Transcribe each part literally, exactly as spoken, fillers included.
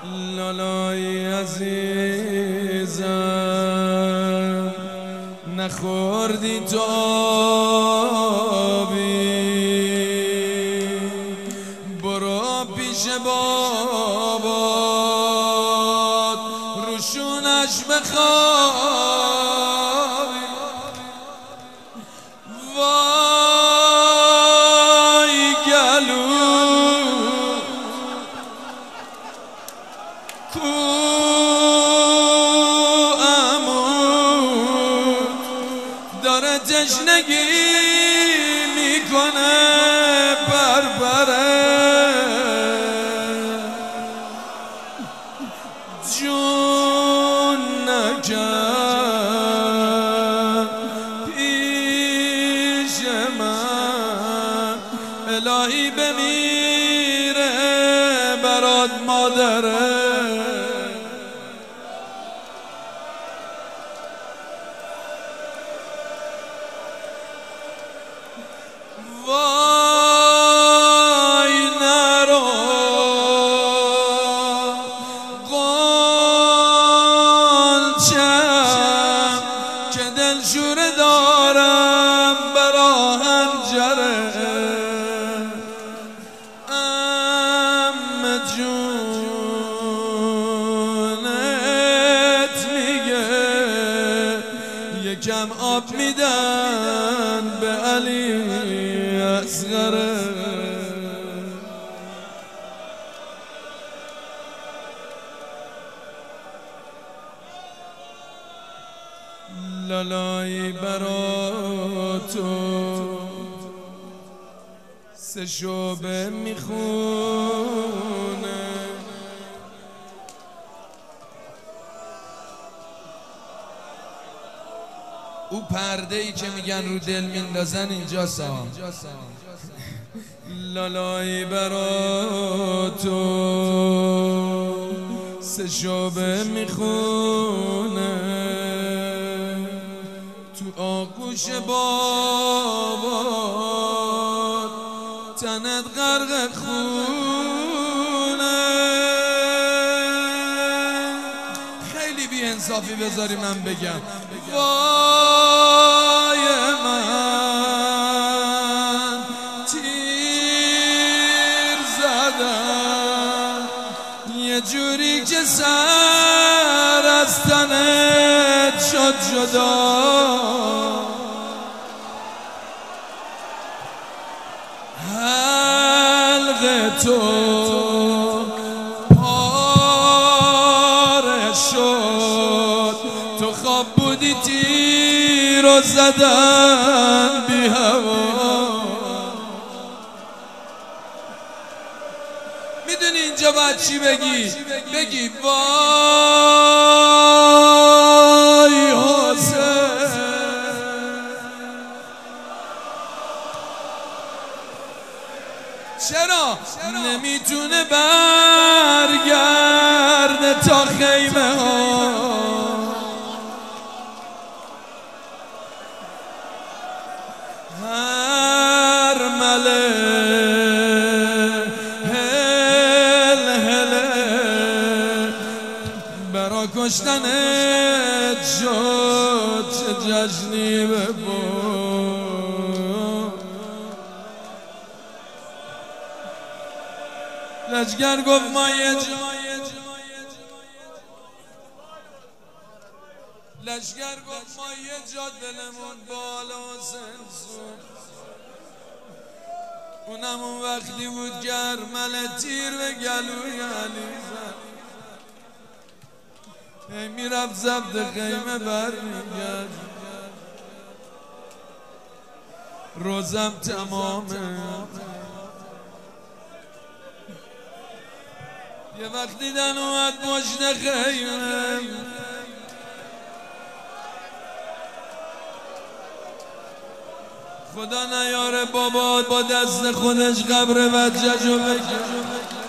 لالای عزیزم نخوردی تو آبی، برو پیش بابات روشونش بخوابی. وای گلو کو عمود داره تشنگی میکنه بربره، جون نکرد پیش من، الهی بمیره برات مادره. وای نرو قنچم که دلشوره دارم برا هنجره، ام جونت میگه یکم آب میدن به علی اصغره. لالایی برا تو سه شعبه میخونه، او پرده ای که میگن رو دل میندازن اینجا سا. لالایی برا تو سه شعبه میخونه، تو آغوش بابات تنت غرق خونه. خیلی بی انصافی بذاری من بگم، وای من تیر زدم یه جوری که سر از تنت شد جدا، حلق تو پاره شد، تو خواب بودی تیر و زدن بی هوا. میدونی اینجا باید چی بگی؟ بگی وای حسین، چرا نمیتونه برگرده تا خیمه ها؟ هر مله هل هله برا کشتنت شد چه جشنی ببر. لشگر گفت ما یه جا لشگر گفت ما یه جا دلمون بالا و سنسون، اونم اون وقتی بود گرمل تیر به گلوی علی زد، هی میرفت ضبط خیمه بر میگرد، روزم تمامه. یه وقت دیدن اومد مجد خیمه، خدا نیاره بابا با دست خودش قبر بچه‌شو بکنه.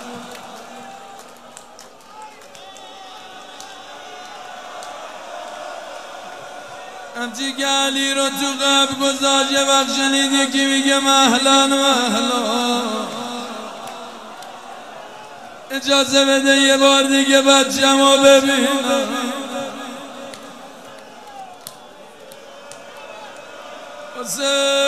همچی که علی رو تو قبر گذاشت، یه وقت شنید یکی میگه مهلا مهلا، اجازه بده یه بار دیگه بچه‌مو ببینم. حسین